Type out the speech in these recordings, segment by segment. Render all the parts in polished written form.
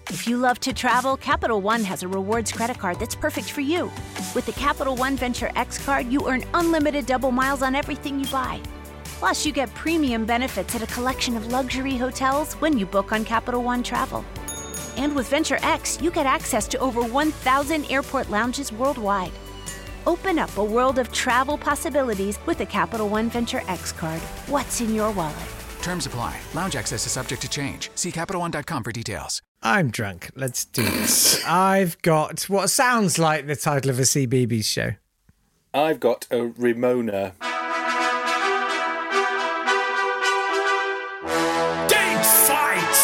If you love to travel, Capital One has a rewards credit card that's perfect for you. With the Capital One Venture X card, you earn unlimited double miles on everything you buy. Plus, you get premium benefits at a collection of luxury hotels when you book on Capital One Travel. And with Venture X, you get access to over 1,000 airport lounges worldwide. Open up a world of travel possibilities with the Capital One Venture X card. What's in your wallet? Terms apply. Lounge access is subject to change. See CapitalOne.com for details. I'm drunk. Let's do this. I've got what sounds like the title of a CBeebies show. I've got a Ramona. Date fight!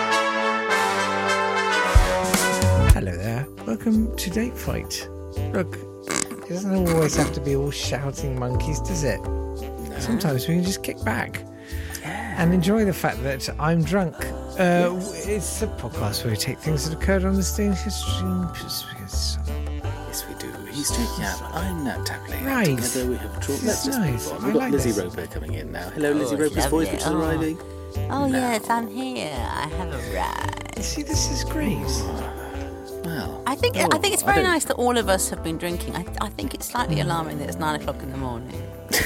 Hello there. Welcome to Date Fight. Look, it doesn't always have to be all shouting monkeys, does it? No. Sometimes we can just kick back and enjoy the fact that I'm drunk. It's a podcast where we take things that occurred on the stage history. Yes, we do. He's drinking out. I'm Nat Tapley. Right. Together we have talked. Let's just nice. move on. We've got like Lizzie this. Roper coming in now. Hello, Lizzie Roper's voice, which is arriving. Oh, now. yes, I'm here. I have arrived. See, this is great. Well, I think it's very nice that all of us have been drinking. I think it's slightly alarming that it's 9 o'clock in the morning.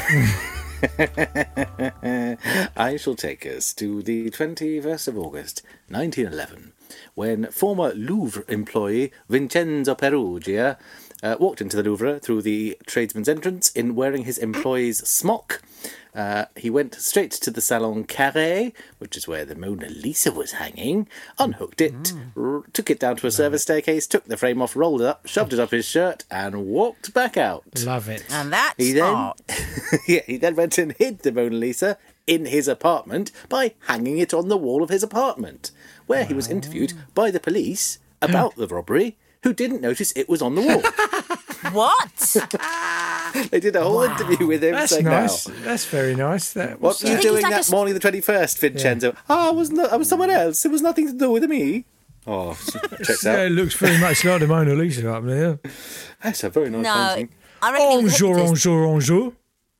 I shall take us to the 21st of August, 1911, when former Louvre employee Vincenzo Perugia walked into the Louvre through the tradesman's entrance in wearing his employee's smock. He went straight to the Salon Carré, which is where the Mona Lisa was hanging, unhooked it, took it down to a service staircase, took the frame off, rolled it up, shoved it up his shirt, and walked back out. Love it. And that's He then, art. he then went and hid the Mona Lisa in his apartment by hanging it on the wall of his apartment, where he was interviewed by the police about the robbery, who didn't notice it was on the wall. What? They did a whole interview with him. That's saying, nice. "Now, That's very nice. what were you think doing he's like that a morning the 21st, Vincenzo? I was someone else. It was nothing to do with me. Oh, checks Yeah, out. it looks very much like the Mona Lisa up there. That's a very nice No, painting. I reckon it was hypnotist. Bonjour.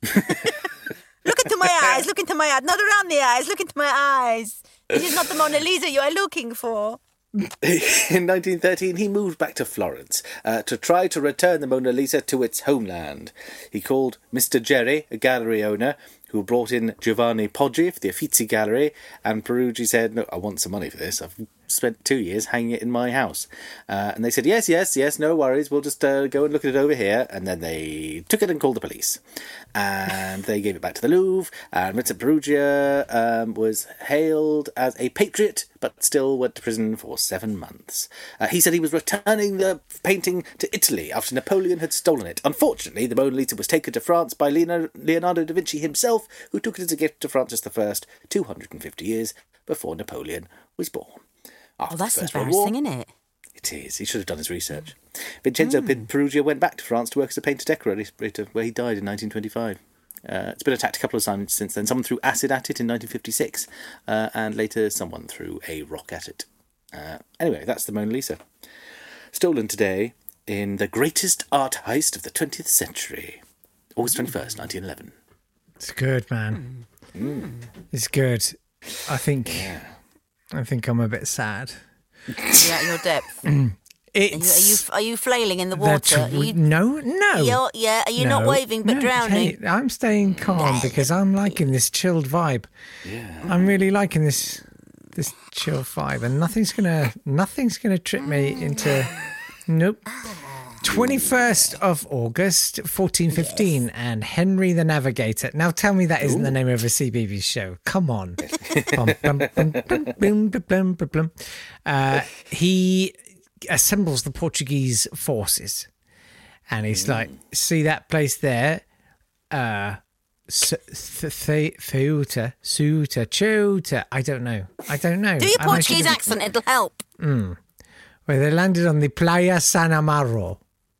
Look into my eyes, look into my eyes. Not around the eyes, look into my eyes. It is not the Mona Lisa you are looking for. In 1913, he moved back to Florence to try to return the Mona Lisa to its homeland. He called Mr. Jerry, a gallery owner, who brought in Giovanni Poggi for the Uffizi Gallery, and Peruggi said, "No, I want some money for this. I've spent 2 years hanging it in my house." And they said, yes, no worries, we'll just go and look at it over here. And then they took it and called the police. And they gave it back to the Louvre, and Vincent Perugia was hailed as a patriot, but still went to prison for 7 months. He said he was returning the painting to Italy after Napoleon had stolen it. Unfortunately, the Mona Lisa was taken to France by Leonardo da Vinci himself, who took it as a gift to Francis I 250 years before Napoleon was born. After Well, that's the First World War, embarrassing, isn't it? it is. He should have done his research. Vincenzo Perugia went back to France to work as a painter-decorator, where he died in 1925. It's been attacked a couple of times since then. Someone threw acid at it in 1956, and later someone threw a rock at it. Anyway, that's the Mona Lisa. Stolen today in the greatest art heist of the 20th century. August 21st, 1911. It's good, man. It's good. I think I'm a bit sad. You're at your depth. It's Are you flailing in the water? Are you, no. Are you not No, waving but no, drowning? hey, I'm staying calm because I'm liking this chilled vibe. Yeah. I'm really liking this chill vibe, and nothing's gonna trip me into. Nope. 21st of August, 1415, and Henry the Navigator. Now tell me that isn't the name of a CBeebies show. Come on. He assembles the Portuguese forces, and he's like, see that place there? Ceuta, Chota. I don't know. Do your Portuguese accent, it'll help. Where they landed on the Playa San Amaro.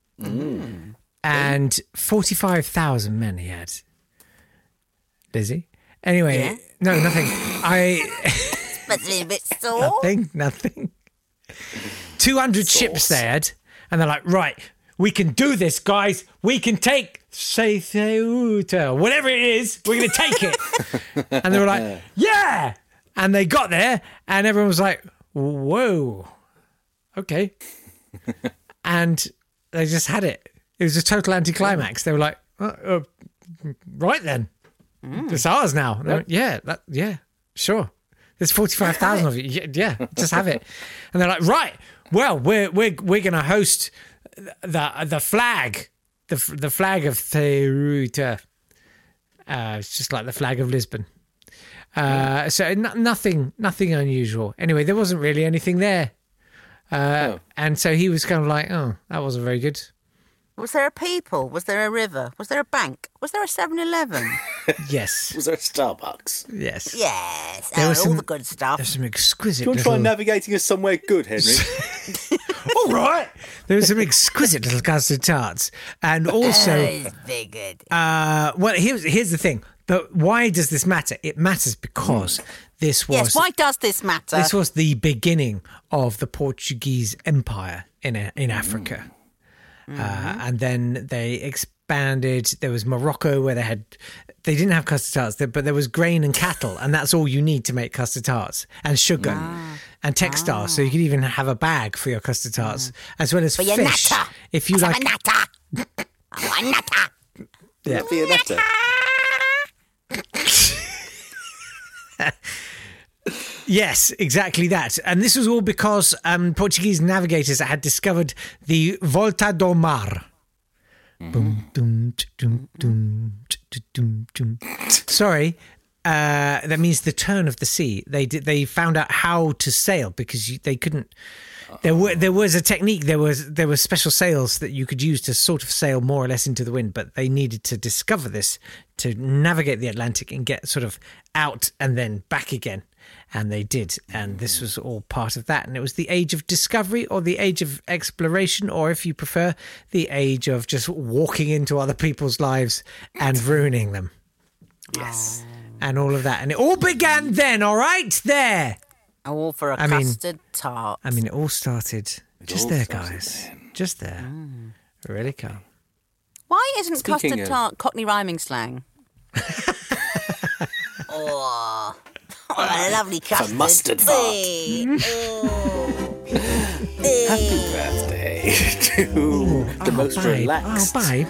And 45,000 men he had. Lizzie? Anyway, Yeah? no, nothing. Must be a bit sore. Nothing. 200 ships they had. And they're like, right, we can do this, guys. We can take Ceuta, whatever it is, we're going to take it. And they were like, yeah. And they got there, and everyone was like, whoa. okay. And they just had it. It was a total anticlimax. They were like, right then. It's ours now. And they went, yeah, sure. There's 45,000 of you. Yeah, just have it. And they're like, right, well, we're going to host the flag. The flag of Ceuta. It's just like the flag of Lisbon. So nothing unusual. Anyway, there wasn't really anything there. And so he was kind of like, oh, that wasn't very good. Was there a people? Was there a river? Was there a bank? Was there a 7-Eleven? Yes. Was there a Starbucks? Yes. Yes. There was all the good stuff. There's some exquisite Do you want to try navigating us somewhere good, Henry? All right. There were some exquisite little custard tarts. And also... It's very good. well, here's the thing. But why does this matter? It matters because this was... Yes, why does this matter? This was the beginning of the Portuguese Empire in Africa. And then they expanded. There was Morocco where they didn't have custard tarts, but there was grain and cattle, and that's all you need to make custard tarts, and sugar and textiles. So you could even have a bag for your custard tarts, as well as for fish. Your nata. If you like, nata. I want nata. yeah. For your nata. Yes, exactly that. And this was all because Portuguese navigators had discovered the Volta do Mar. Sorry, that means the turn of the sea. They found out how to sail because they couldn't. There was a technique. There were special sails that you could use to sort of sail more or less into the wind, but they needed to discover this to navigate the Atlantic and get sort of out and then back again. And they did, and this was all part of that. And it was the age of discovery, or the age of exploration, or if you prefer, the age of just walking into other people's lives and ruining them. Yes. And all of that. And it all began then, all right? There. All for a custard tart. I mean, it all started just all there, started guys. then. Just there. Really calm. Why isn't Speaking custard of- tart Cockney rhyming slang? Oh, a lovely custard. mustard fart. Hey. Oh. Happy birthday to the most babe. relaxed. Oh, babe.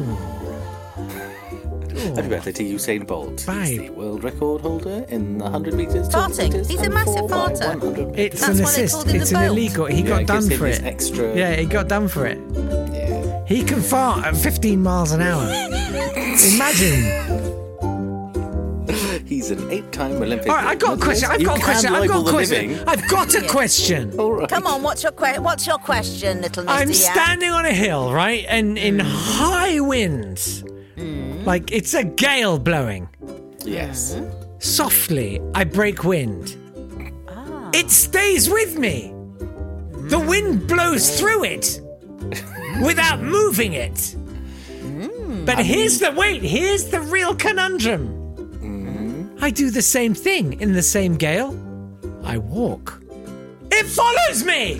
Happy birthday to Usain Bolt. He's Babe. the world record holder in the 100 metres. 200 Farting. metres, He's a and massive 4 by farter. 100 metres. It's That's an why they assist. called him It's the an Bolt. illegal. He Yeah, got it done gives him for his it. extra. Yeah, he got done for it. Yeah. He can fart at 15 miles an hour. Imagine. He's an 8-time Olympic. All right, I've got a question. I've got a question. I've got a question. All right. Come on, what's your question, little Mr. I'm Yak? standing on a hill, right? And in high winds. Like it's a gale blowing. Yes. Softly, I break wind. It stays with me. The wind blows through it without moving it. But here's the real conundrum. I do the same thing in the same gale. I walk. It follows me.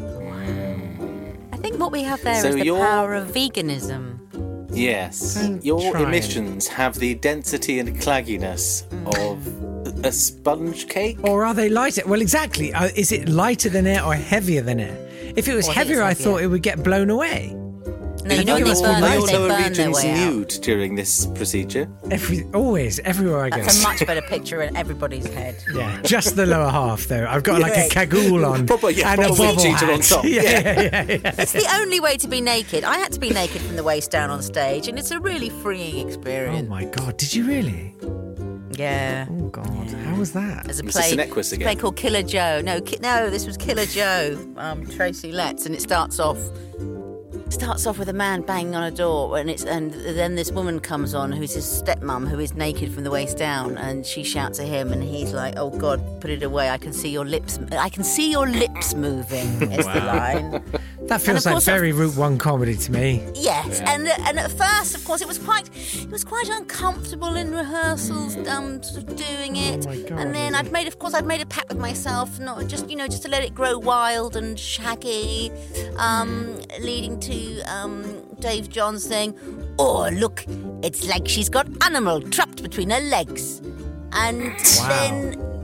I think what we have there So is the you're- power of veganism. Yes. Don't Your try emissions have the density and clagginess of a sponge cake. Or are they lighter? Well, exactly. Is it lighter than air or heavier than air? If it was I think it's heavier, I heavier. thought it would get blown away. No, you know when think they it must be burn, lighter. they Your lower burn their regions way out. nude during this procedure. Everywhere I go. That's a much better picture in everybody's head. Yeah, just the lower half though. I've got like a cagoule on Proper- yeah, and a proper bobble cheater on hat. top. Yeah. It's the only way to be naked. I had to be naked from the waist down on stage, and it's a really freeing Oh experience. my god! Did you really? Yeah. Oh god! How was that? There's a Mr. play, Sinequist it's a again. play called Killer Joe. No, this was Killer Joe. Tracy Letts, and it starts off with a man banging on a door, and then this woman comes on who's his stepmom, who is naked from the waist down, and she shouts at him, and he's like, "Oh God, put it away! I can see your lips. I can see your lips moving." Is the line. That feels of like course very Route 1 comedy to me. Yes, and at first, of course, it was quite uncomfortable in rehearsals, sort of doing it. Oh my God, and then I'd made a pact with myself, not just to let it grow wild and shaggy, leading to Dave John saying, "Oh, look, it's like she's got animal trapped between her legs," and then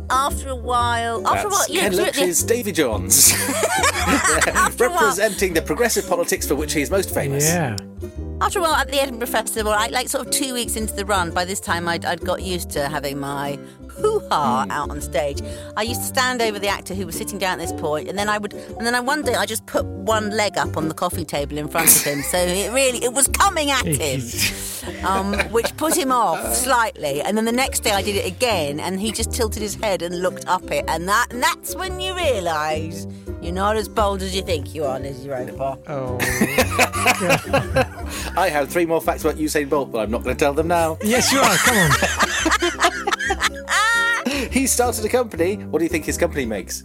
after a while, Ken Loach's Davy Jones. Representing the progressive politics for which he is most famous. Yeah. After a while, at the Edinburgh Festival, sort of 2 weeks into the run, by this time I'd got used to having my hoo-ha out on stage. I used to stand over the actor who was sitting down at this point, and then one day I just put one leg up on the coffee table in front of him, so it was coming at him, which put him off slightly. And then the next day I did it again, and he just tilted his head and looked up it, and that's when you realise you're not as bold as you think you are, Lizzie Roper. Oh. I have 3 more facts about Usain Bolt, but I'm not going to tell them now. Yes, you are. Come on. He started a company. What do you think his company makes?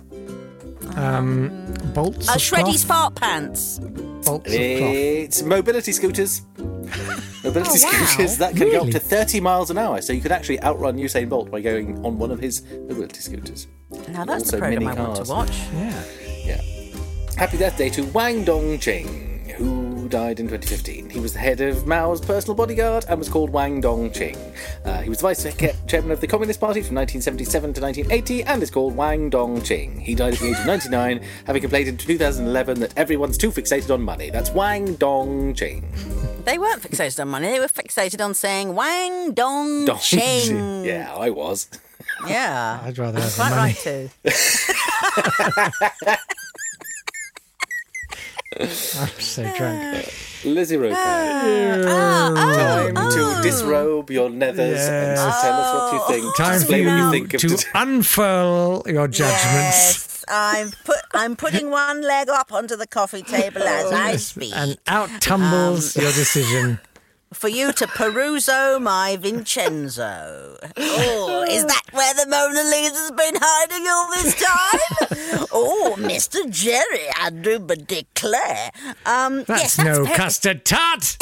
Bolts. Shreddy's fart pants. Bolts of cloth. It's mobility scooters. Mobility scooters that can go up to 30 miles an hour, so you could actually outrun Usain Bolt by going on one of his mobility scooters. Now that's Also the program mini I want cars. to watch. Yeah. Yeah. Happy birthday to Wang Dongqing, who died in 2015. He was the head of Mao's personal bodyguard and was called Wang Dongqing. He was vice chairman of the Communist Party from 1977 to 1980 and is called Wang Dongqing. He died at the age of 99, having complained in 2011 that everyone's too fixated on money. That's Wang Dongqing. They weren't fixated on money. They were fixated on saying Wang Dong Ching. Yeah, I was. Yeah. I'd rather have the Quite money. right too. I'm so drunk. Lizzie Roper. Time to disrobe your nethers and to tell us what you think. Time for Explain what you you think of to today. unfurl your judgments. Yes, I'm putting one leg up onto the coffee table as I speak. And out tumbles your decision. For you to peruso my Vincenzo. Oh, is that where the Mona Lisa's been hiding all this time? Oh, Mr. Jerry, I do but declare. That's no custard tart.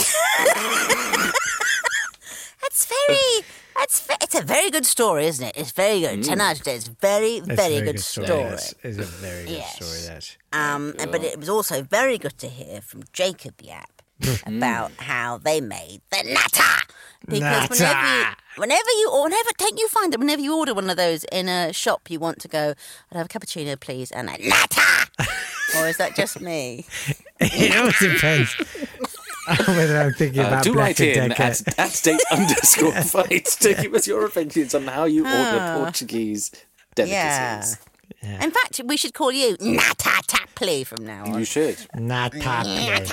It's a very good story, isn't it? It's very good. 10 out of 10. It's very, very good story. It's a very good story, that. But it was also very good to hear from Jacob Yap about how they made the natter. Because whenever you order one of those in a shop, you want to go, I'd have a cappuccino, please, and a natter. Or is that just me? It all depends. Whether I'm thinking about do Black write in and Decker. at @date_fight to give us your opinions on how you order Portuguese delicacies. Yeah. In fact, we should call you Nata Tapley from now on. You should. Natapley.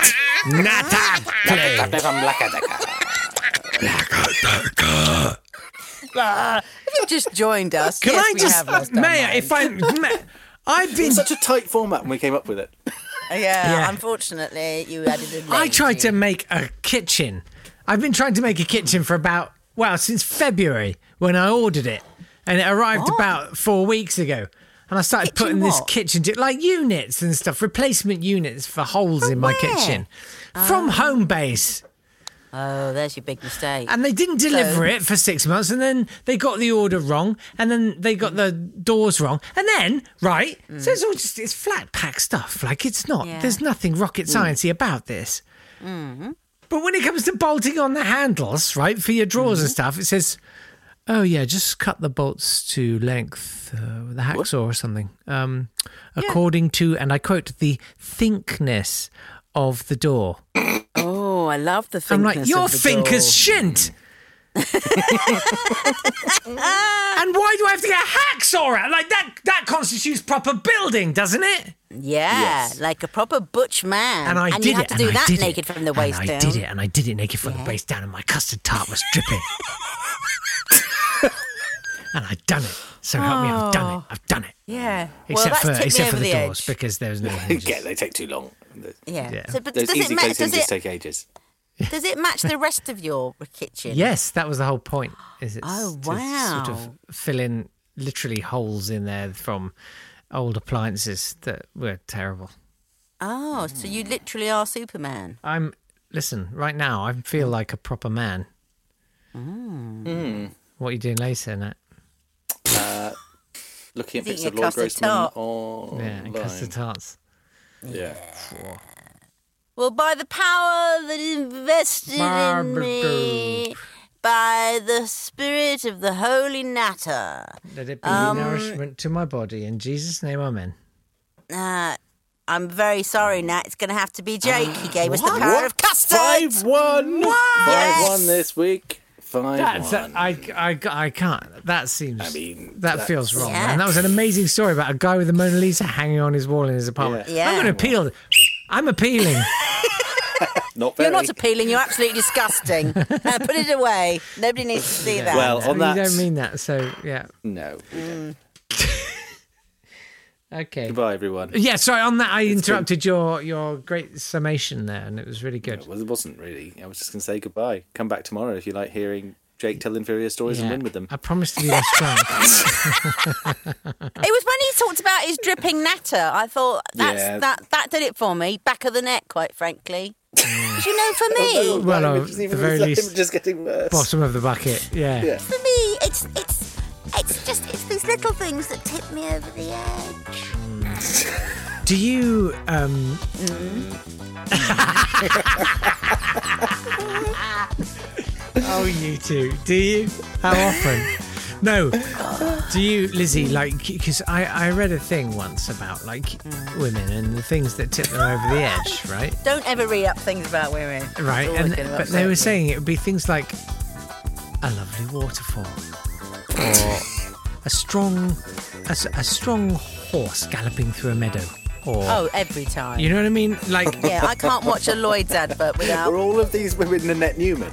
If you've just joined us, Can yes, I we just, have lost our Mayor, minds. I've been... It's such a tight format when we came up with it. Yeah, unfortunately, you added a I tried to make a kitchen. I've been trying to make a kitchen for since February when I ordered it. And it arrived about 4 weeks ago. And I started putting this kitchen, like units and stuff, replacement units for holes in my kitchen. From Homebase. Oh, there's your big mistake. And they didn't deliver it for 6 months, and then they got the order wrong, and then they got the doors wrong. And then, so it's all it's flat pack stuff. Like, it's not, there's nothing rocket sciencey about this. Mm-hmm. But when it comes to bolting on the handles, right, for your drawers and stuff, it says, oh, yeah, just cut the bolts to length with a hacksaw or something. According to, and I quote, the thickness of the door. Oh, I love the thickness I'm like, your of the thinker's door. shint. And why do I have to get a hacksaw out? Like, that constitutes proper building, doesn't it? Yeah, like a proper butch man. And I did you have it. to do and I that did naked it, from the waist down. And I did it naked from the waist down, and my custard tart was dripping. And I'd done it. So help me, I've done it. Yeah. Except well, that's for the edge. doors, because there was no hinges. Yeah, they take too long. Yeah. So, but Those does easy it close hinges does take ages. it match the rest of your kitchen? Yes, that was the whole point. Is it's Oh, to wow. sort of fill in literally holes in there from old appliances that were terrible. Oh, so you literally are Superman. Listen, right now I feel like a proper man. What are you doing later, Nat? Looking at Eating pictures of a Lord custard Grossman tart. online. Yeah, and custard tarts. Yeah. Well, by the power that invested in me, by the spirit of the holy natter. Let it be nourishment to my body. In Jesus' name, amen. I'm very sorry, Nat. It's going to have to be Jake. He gave us the power of custard. 5-1. Yes. 5-1 this week. 5-1. I can't. That seems. I mean, that feels wrong. Yeah. And that was an amazing story about a guy with the Mona Lisa hanging on his wall in his apartment. Yeah. I'm going to appeal. I'm appealing. Not very. You're not appealing. You're absolutely disgusting. Put it away. Nobody needs to see that. Well, on that. You don't mean that, so yeah. No. Okay. Goodbye, everyone. Yeah, sorry, on that I interrupted your great summation there, and it was really good. Well, it wasn't really. I was just going to say goodbye. Come back tomorrow if you like hearing Jake tell inferior stories and win with them. I promise to be less drunk. It was when he talked about his dripping natter. I thought that did it for me. Back of the neck, quite frankly. Because for me, Well, at the very least, just getting worse. bottom of the bucket. Yeah. for me, it's these little things that tip me over the edge. Do you Oh, you two. Do you? How often? No. Do you, Lizzie, because I read a thing once about, women and the things that tip them over the edge, right? Don't ever read up things about women. Right. But they were saying it would be things like a lovely waterfall or a strong horse galloping through a meadow. Or, every time. you know what I mean? Yeah, I can't watch a Lloyd's advert without. Were all of these women Nanette Newman?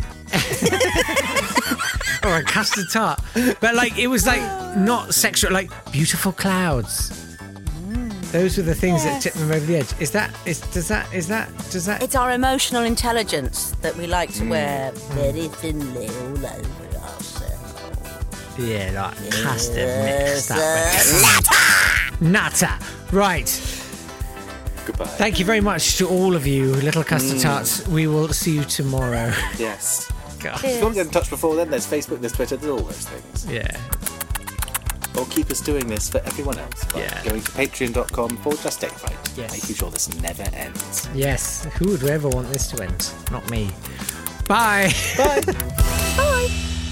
or a custard tart. But it was not sexual, beautiful clouds. Those were the things that tip them over the edge. Does that? It's our emotional intelligence that we like to wear very thinly all over ourselves. Yeah, custard mixed up. Natter. Right. Goodbye. Thank you very much to all of you, little custard tarts. We will see you tomorrow. Yes. God. If you want to get in touch before then, there's Facebook, there's Twitter, there's all those things. Yeah. Or keep us doing this for everyone else by going to patreon.com/datefight. Yes. Making sure this never ends. Yes. Who would ever want this to end? Not me. Bye. Bye. Bye.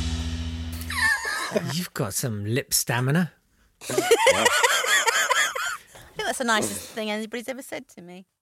You've got some lip stamina. I think that's the nicest thing anybody's ever said to me.